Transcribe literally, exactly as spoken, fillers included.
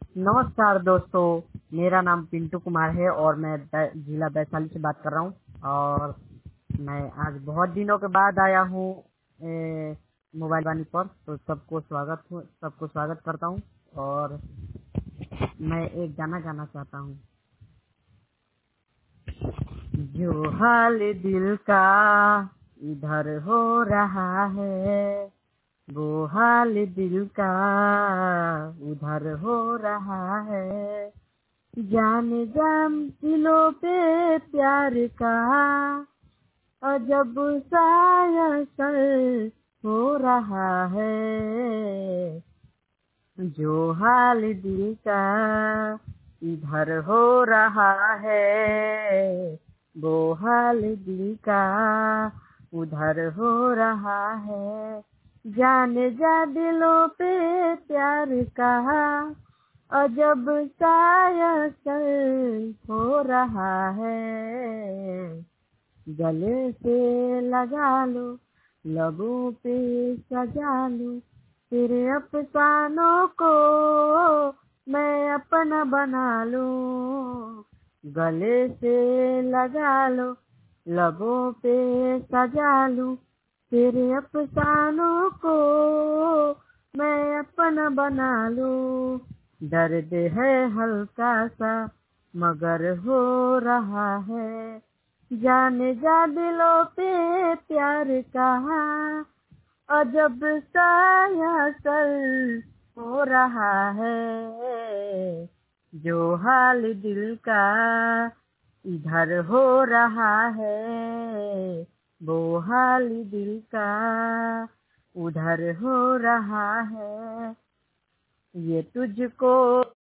नमस्कार दोस्तों, मेरा नाम पिंटू कुमार है और मैं बै- जिला वैशाली से बात कर रहा हूँ। और मैं आज बहुत दिनों के बाद आया हूँ ए, मोबाइल वाणी पर। तो सबको स्वागत हूँ, सबको स्वागत करता हूँ। और मैं एक गाना गाना चाहता हूँ। जो हाल दिल का इधर हो रहा है, वो हाल दिल का उधर हो रहा है। जाने जाम दिलों पे प्यार का अजब सा असर हो रहा है। जो हाल दिल का इधर हो रहा है, वो हाल दिल का उधर हो रहा है। जाने जा दिलों पे प्यार का अजब सा असर हो रहा है। गले से लगा लो, लबों पे सजा लो, तेरे अफसानों को मैं अपना बना लूं। गले से लगा लो, लबों पे सजा लूं, तेरे अफसानों को मैं अपना बना लूं। दर्द है हल्का सा मगर हो रहा है। जाने जा दिलों पे प्यार का अजब सा असर हो रहा है। जो हाल दिल का इधर हो रहा है, वो हाल दिल का उधर हो रहा है। ये तुझको